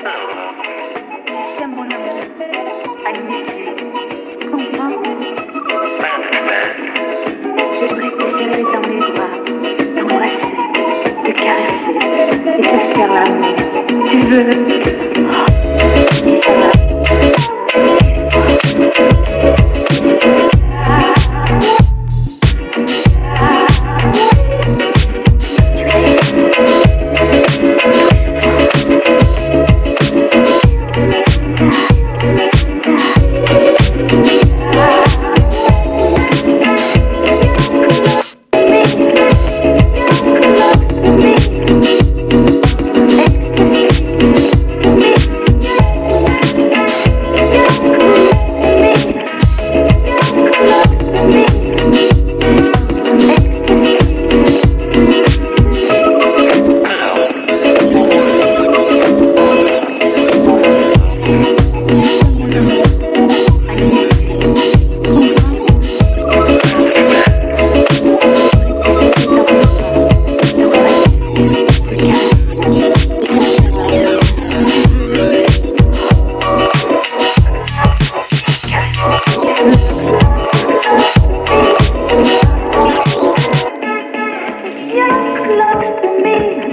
C'est mon amour, magnifique. Tu comprends? Je voudrais te serrer dans mes bras, t'embrasser, te caresser et te faire l'amour. Tu veux? Et ça va. You're close to me.